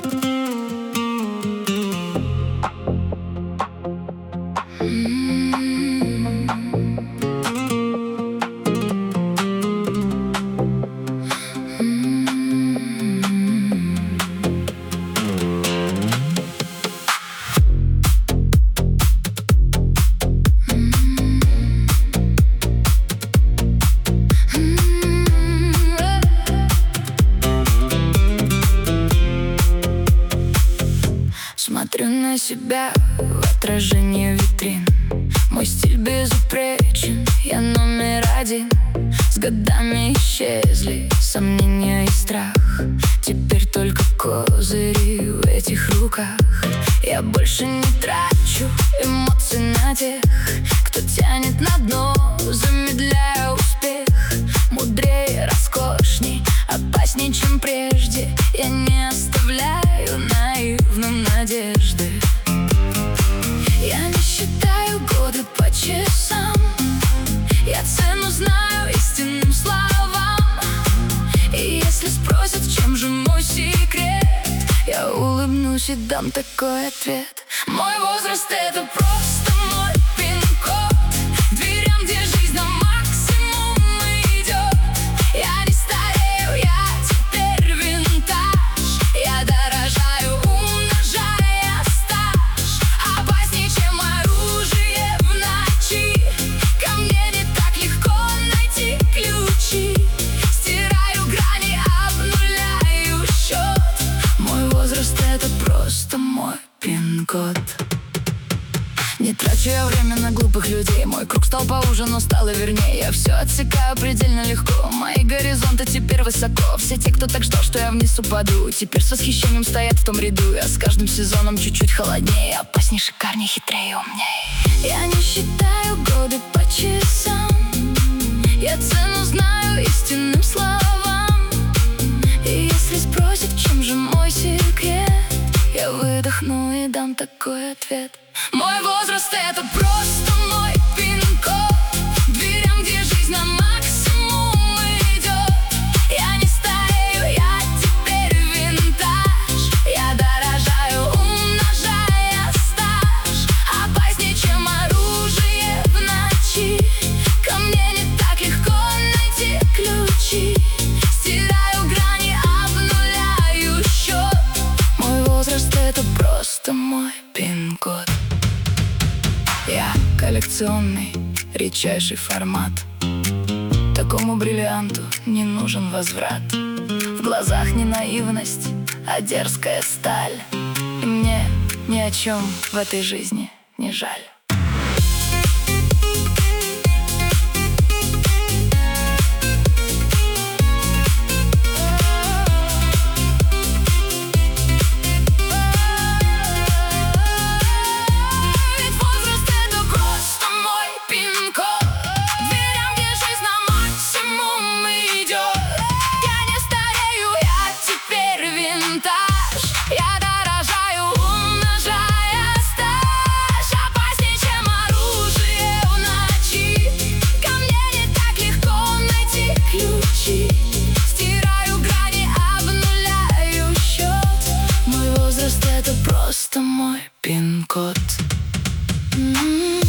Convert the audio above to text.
Смотрю на себя в отражении витрин. Мой стиль безупречен, я номер один. С годами исчезли сомнения и страх. Теперь только козыри в этих руках. Я больше не трачу эмоций на тех, кто тянет на дно, замедляя успех. Мудрее, роскошней, опасней, чем прежде. Я не оставляю наивным надежды. Я не считаю годы по часам. Я цену знаю истинным словам. И если спросят, в чем же мой секрет, я улыбнусь и дам такой ответ: мой возраст — это просто мой пин-код. Дверям, где жизнь на максимум идет. Я не старею, я теперь винтаж. Я дорожаю, умножая стаж. Опасней, чем оружие в ночи. Ко мне не так легко найти ключи. Стираю грани, обнуляю счет. Мой возраст — это просто мой пин-код. Не трачу я время на глупых людей. Мой круг стал поуже, но стало вернее. Я все отсекаю предельно легко. Мои горизонты теперь высоко. Все те, кто так ждал, что я вниз упаду, теперь с восхищением стоят в том ряду. Я с каждым сезоном чуть-чуть холоднее, опасней, шикарней, хитрее, умнее. Я не считаю годы по часам. Я цену знаю истинным словам. И если спросят, в чем же мой секрет, я выдохну и дам такой ответ: мой возраст — это просто мой пин-код. Дверям, где жизнь на максимум идет. Я не старею, я теперь винтаж. Я дорожаю, умножая стаж. Опасней, чем оружие в ночи. Ко мне не так легко найти ключи. Стираю грани, обнуляю счет. Мой возраст — это просто мой пин-код. Я коллекционный, редчайший формат. Такому бриллианту не нужен возврат. В глазах не наивность, а дерзкая сталь. И мне ни о чем в этой жизни не жаль. Стираю грани, обнуляю счет. Мой возраст — это просто мой пин-код.